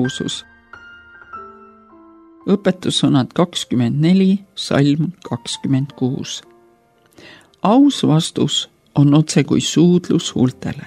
ausus. Õpetussõnad 24, salm 26. Aus vastus on otse kui suudlus huultele.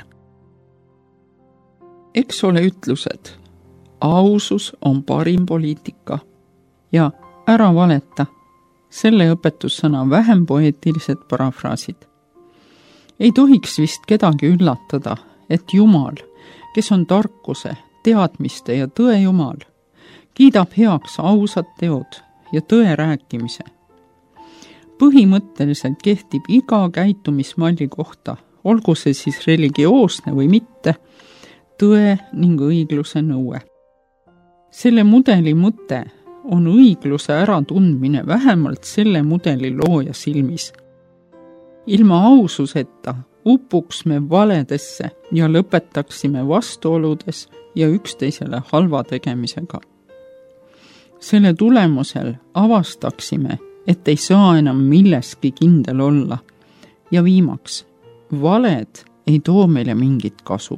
Eks ole ütlused, ausus on parim poliitika ja ära valeta, selle õpetussõna vähem poeetilised parafraasid. Ei tohiks vist kedagi üllatada, et Jumal, kes on tarkuse, teadmiste ja tõe Jumal, kiidab heaks ausad teod ja tõe rääkimise. Põhimõtteliselt kehtib iga käitumismalli kohta, olgu see siis religioosne või mitte, tõe ning õigluse nõue. Selle mudeli mõte on õigluse äratundmine vähemalt selle mudeli looja silmis. Ilma aususeta upuks me valedesse ja lõpetaksime vastuoludes ja üksteisele halva tegemisega. Selle tulemusel avastaksime, et ei saa enam milleski kindel olla ja viimaks, valed ei too meile mingit kasu.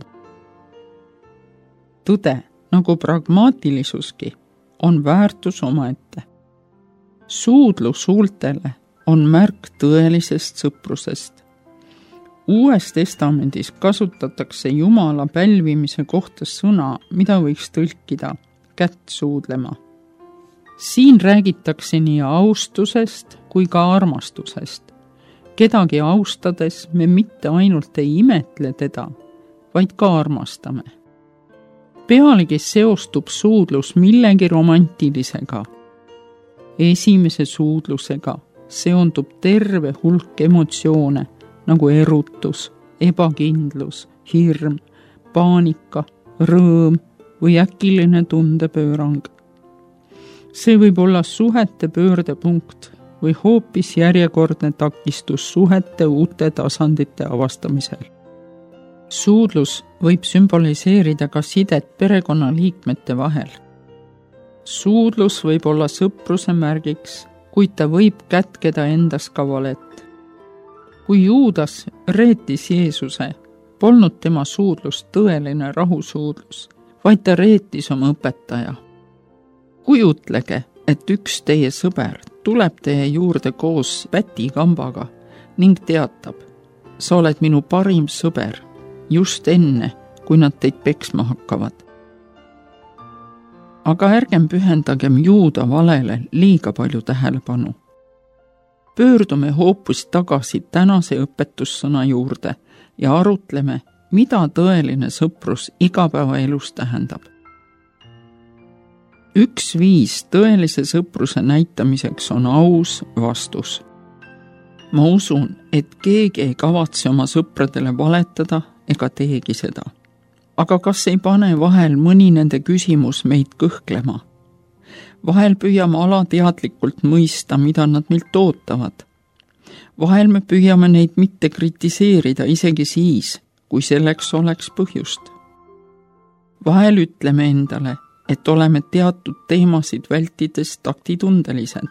Tõde, nagu pragmaatilisuski, on väärtus omaette. Suudlus huultele on märk tõelisest sõprusest. Uues testamendis kasutatakse Jumala pälvimise kohta sõna, mida võiks tõlkida kätt suudlema. Siin räägitakse nii austusest kui ka armastusest. Kedagi austades me mitte ainult ei imetle teda, vaid ka armastame. Pealegi seostub suudlus millegi romantilisega. Esimese suudlusega seondub terve hulk emotsioone, nagu erutus, ebakindlus, hirm, paanika, rõõm või äkiline tundepöörang. See võib olla suhete pöördepunkt või hoopis järjekordne takistus suhete uute tasandite avastamisel. Suudlus võib sümboliseerida ka sidet perekonnaliikmete vahel. Suudlus võib olla sõpruse märgiks, kuid ta võib kätkeda endas ka valet. Kui Juudas reetis Jeesuse, polnud tema suudlus tõeline rahusuudlus, vaid ta reetis oma õpetaja. Kujutlege, et üks teie sõber tuleb teie juurde koos pätikambaga ning teatab, sa oled minu parim sõber just enne, kui nad teid peksma hakkavad. Aga ärgem pühendagem Juuda valele liiga palju tähelepanu. Pöördume hoopis tagasi tänase õpetussõna juurde ja arutleme, mida tõeline sõprus igapäevaelus tähendab. Üks viis tõelise sõpruse näitamiseks on aus vastus. Ma usun, et keegi ei kavatse oma sõpradele valetada ega teegi seda. Aga kas ei pane vahel mõni nende küsimus meid kõhklema? Vahel püüame alateadlikult mõista, mida nad meilt ootavad. Vahel me püüame neid mitte kritiseerida isegi siis, kui selleks oleks põhjust. Vahel ütleme endale, et oleme teatud teemasid vältides taktitundelised.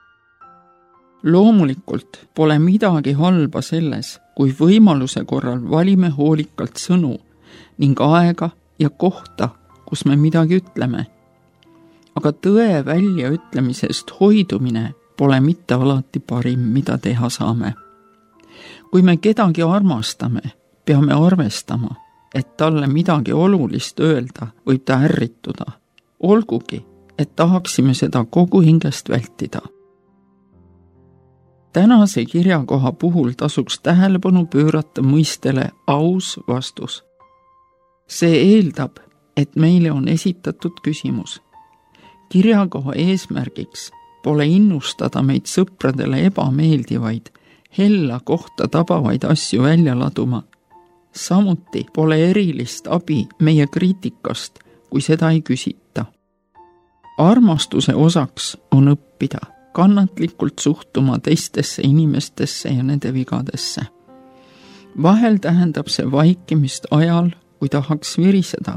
Loomulikult pole midagi halba selles, kui võimaluse korral valime hoolikalt sõnu ning aega ja kohta, kus me midagi ütleme. Aga tõe väljaütlemisest hoidumine pole mitte alati parim, mida teha saame. Kui me kedagi armastame, peame arvestama, et talle midagi olulist öelda võib ta ärrituda, olgugi, et tahaksime seda kogu hingest vältida. Tänase kirjakoha puhul tasuks tähelepanu pöörata mõistele aus vastus. See eeldab, et meile on esitatud küsimus. Kirjakoha eesmärgiks pole innustada meid sõpradele ebameeldivaid, hella kohta tabavaid asju välja laduma. Samuti pole erilist abi meie kriitikast, kui seda ei küsita. Armastuse osaks on õppida kannatlikult suhtuma teistesse inimestesse ja nende vigadesse. Vahel tähendab see vaikimist ajal, kui tahaks viriseda.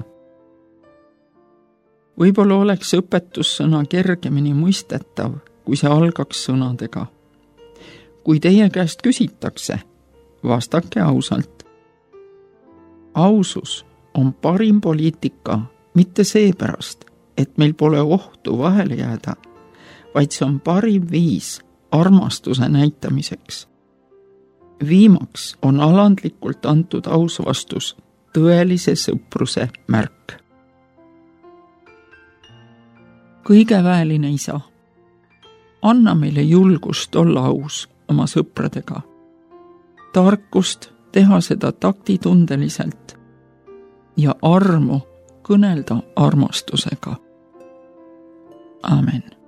Võib-olla oleks õpetussõna kergemini mõistetav, kui see algaks sõnadega. Kui teie käest küsitakse, vastake ausalt. Ausus on parim poliitika mitte seepärast, et meil pole ohtu vahele jääda, vaid see on parim viis armastuse näitamiseks. Viimaks on alandlikult antud aus vastus tõelise sõpruse märk. Kõigeväeline Isa, anna meile julgust olla aus oma sõpradega, tarkust teha seda taktitundeliselt ja armu kõnelda armastusega. Amen.